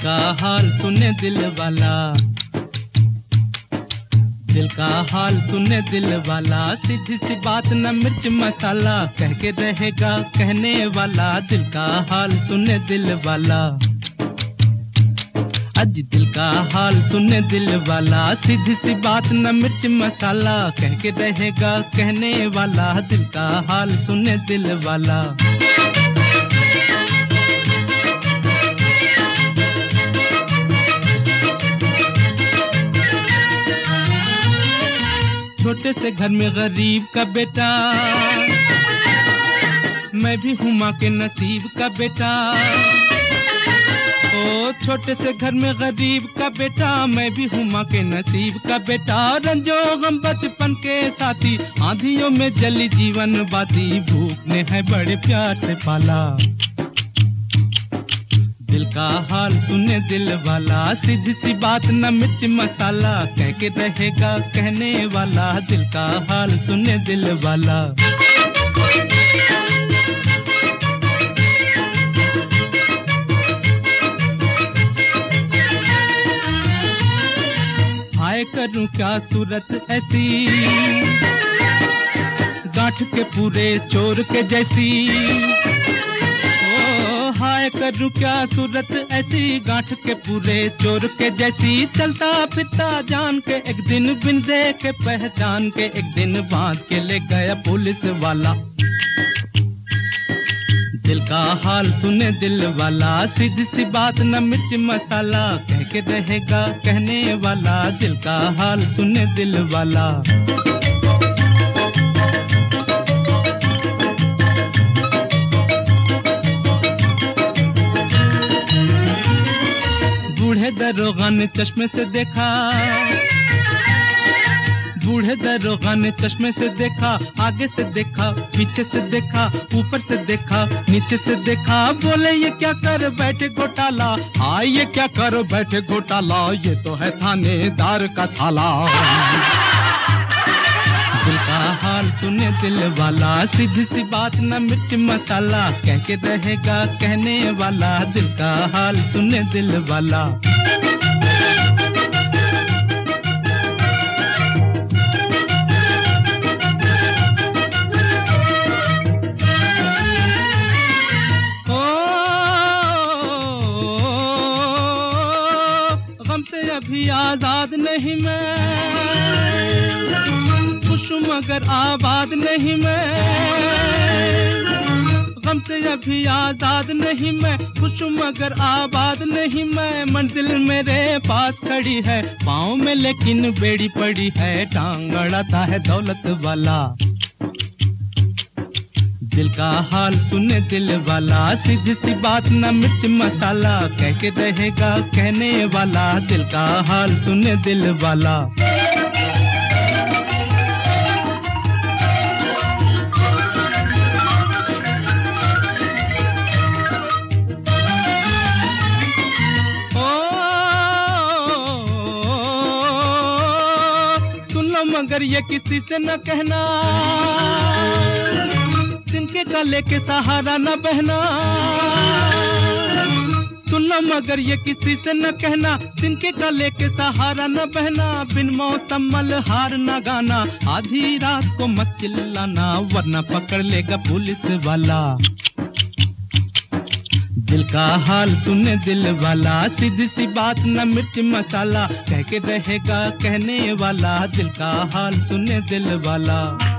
का हाल सुने दिल वाला, दिल का हाल सुने दिल वाला, सीधी सी बात न मिर्च मसाला, कह के रहेगा कहने वाला, दिल का हाल सुने दिल वाला। आज दिल का हाल सुने दिल वाला, सीधी सी बात न मिर्च मसाला, कह के रहेगा कहने वाला, दिल का हाल सुने दिल वाला। छोटे से घर में गरीब का बेटा, मैं भी हूँ माँ के नसीब का बेटा। ओ छोटे से घर में गरीब का बेटा, मैं भी हूँ माँ के नसीब का बेटा। रंजो गम बचपन के साथी, आंधियों में जली जीवन बाती, भूख ने है बड़े प्यार से पाला। दिल का हाल सुने दिल वाला, सीधी सी बात न मिर्च मसाला, कह के रहेगा कहने वाला, दिल का हाल सुने दिल वाला। हाय करूं क्या सूरत ऐसी, गांठ के पूरे चोर के जैसी। हाय करूं क्या सूरत ऐसी, गांठ के पूरे चोर के जैसी। चलता फिरता जान के एक दिन, बिन देखे पहचान के एक दिन, बांध के ले गया पुलिस वाला। दिल का हाल सुने दिल वाला, सीधी सी बात न मिर्च मसाला, कह के रहेगा कहने वाला, दिल का हाल सुने दिल वाला। बूढ़े दरोगा ने चश्मे से देखा, बूढ़े दरोगा ने चश्मे से देखा, आगे से देखा, पीछे से देखा, ऊपर से देखा, नीचे से देखा। बोले ये क्या कर बैठे घोटाला, हाँ ये क्या कर बैठे घोटाला, ये तो है थानेदार का साला। दिल का हाल सुने दिल वाला, सीधी सी बात न मिर्च मसाला, कह के रहेगा कहने वाला, दिल का हाल सुने दिल वाला। गम से अभी आजाद नहीं मैं, खुश हूँ मगर आबाद नहीं मैं। गम से अभी आजाद नहीं मैं, खुश हूँ मगर आबाद नहीं मैं। मंजिल मेरे पास खड़ी है, पाँव में लेकिन बेड़ी पड़ी है, टांग अड़ाता है दौलत वाला। दिल का हाल सुने दिल वाला, सीधी सी बात न मिर्च मसाला, कह के रहेगा कहने वाला, दिल का हाल सुने दिल वाला। सुन लो मगर ये किसी से न कहना, तिनके गले के सहारा न बहना। सुन लो मगर ये किसी से न कहना, तिनके गले के सहारा न बहना। बिन मौसम मलहार न गाना, आधी रात को मत चिल्लाना, वरना पकड़ लेगा पुलिस वाला। दिल का हाल सुने दिल वाला, सीधी सी बात न मिर्च मसाला, कह के रहेगा कहने वाला, दिल का हाल सुने दिल वाला।